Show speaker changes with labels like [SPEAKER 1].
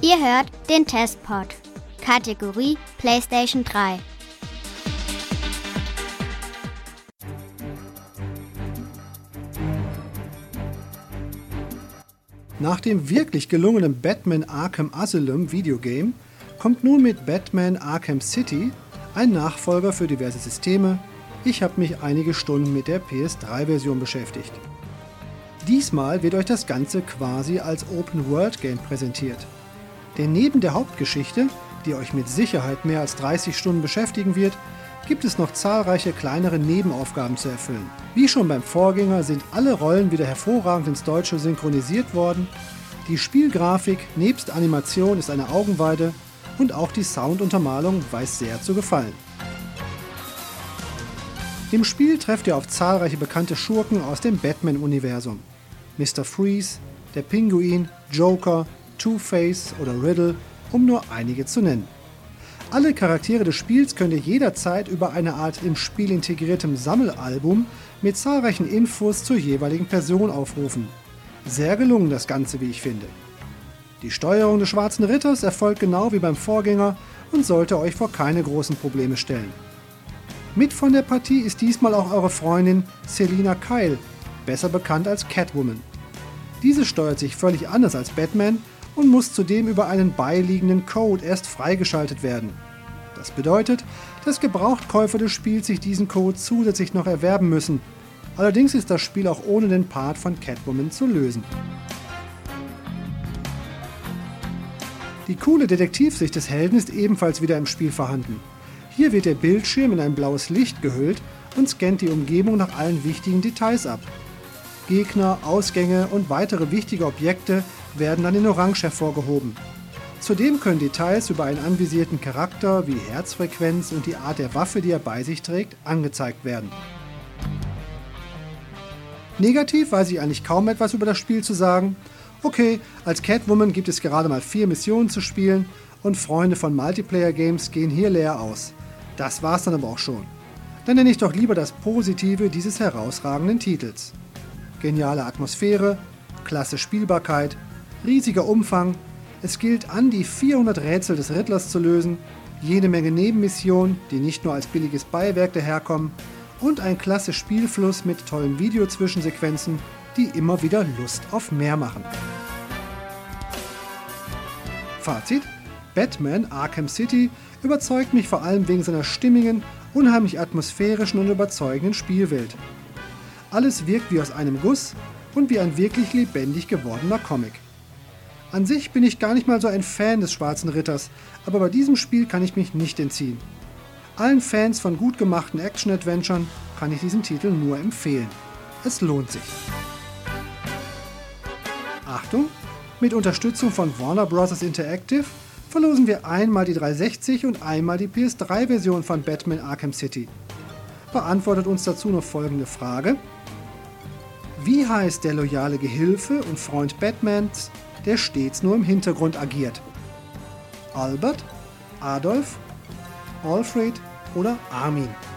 [SPEAKER 1] Ihr hört den Testpod. Kategorie PlayStation 3.
[SPEAKER 2] Nach dem wirklich gelungenen Batman Arkham Asylum Videogame kommt nun mit Batman Arkham City ein Nachfolger für diverse Systeme. Ich habe mich einige Stunden mit der PS3-Version beschäftigt. Diesmal wird euch das Ganze quasi als Open-World-Game präsentiert. Denn neben der Hauptgeschichte, die euch mit Sicherheit mehr als 30 Stunden beschäftigen wird, gibt es noch zahlreiche kleinere Nebenaufgaben zu erfüllen. Wie schon beim Vorgänger sind alle Rollen wieder hervorragend ins Deutsche synchronisiert worden. Die Spielgrafik nebst Animation ist eine Augenweide und auch die Sounduntermalung weiß sehr zu gefallen. Im Spiel trefft ihr auf zahlreiche bekannte Schurken aus dem Batman-Universum. Mr. Freeze, der Pinguin, Joker, Two-Face oder Riddle, um nur einige zu nennen. Alle Charaktere des Spiels könnt ihr jederzeit über eine Art im Spiel integriertem Sammelalbum mit zahlreichen Infos zur jeweiligen Person aufrufen. Sehr gelungen das Ganze, wie ich finde. Die Steuerung des Schwarzen Ritters erfolgt genau wie beim Vorgänger und sollte euch vor keine großen Probleme stellen. Mit von der Partie ist diesmal auch eure Freundin Selina Kyle, besser bekannt als Catwoman. Diese steuert sich völlig anders als Batman und muss zudem über einen beiliegenden Code erst freigeschaltet werden. Das bedeutet, dass Gebrauchtkäufer des Spiels sich diesen Code zusätzlich noch erwerben müssen. Allerdings ist das Spiel auch ohne den Part von Catwoman zu lösen. Die coole Detektivsicht des Helden ist ebenfalls wieder im Spiel vorhanden. Hier wird der Bildschirm in ein blaues Licht gehüllt und scannt die Umgebung nach allen wichtigen Details ab. Gegner, Ausgänge und weitere wichtige Objekte werden dann in Orange hervorgehoben. Zudem können Details über einen anvisierten Charakter wie Herzfrequenz und die Art der Waffe, die er bei sich trägt, angezeigt werden. Negativ weiß ich eigentlich kaum etwas über das Spiel zu sagen. Okay, als Catwoman gibt es gerade mal 4 Missionen zu spielen und Freunde von Multiplayer-Games gehen hier leer aus. Das war's dann aber auch schon. Dann nenne ich doch lieber das Positive dieses herausragenden Titels. Geniale Atmosphäre, klasse Spielbarkeit, riesiger Umfang, es gilt an, die 400 Rätsel des Riddlers zu lösen, jede Menge Nebenmissionen, die nicht nur als billiges Beiwerk daherkommen und ein klasse Spielfluss mit tollen Videozwischensequenzen, die immer wieder Lust auf mehr machen. Fazit: Batman Arkham City überzeugt mich vor allem wegen seiner stimmigen, unheimlich atmosphärischen und überzeugenden Spielwelt. Alles wirkt wie aus einem Guss und wie ein wirklich lebendig gewordener Comic. An sich bin ich gar nicht mal so ein Fan des Schwarzen Ritters, aber bei diesem Spiel kann ich mich nicht entziehen. Allen Fans von gut gemachten Action-Adventuren kann ich diesen Titel nur empfehlen. Es lohnt sich. Achtung! Mit Unterstützung von Warner Bros. Interactive verlosen wir einmal die 360 und einmal die PS3-Version von Batman Arkham City. Beantwortet uns dazu noch folgende Frage: Wie heißt der loyale Gehilfe und Freund Batmans, der stets nur im Hintergrund agiert? Albert, Adolf, Alfred oder Armin?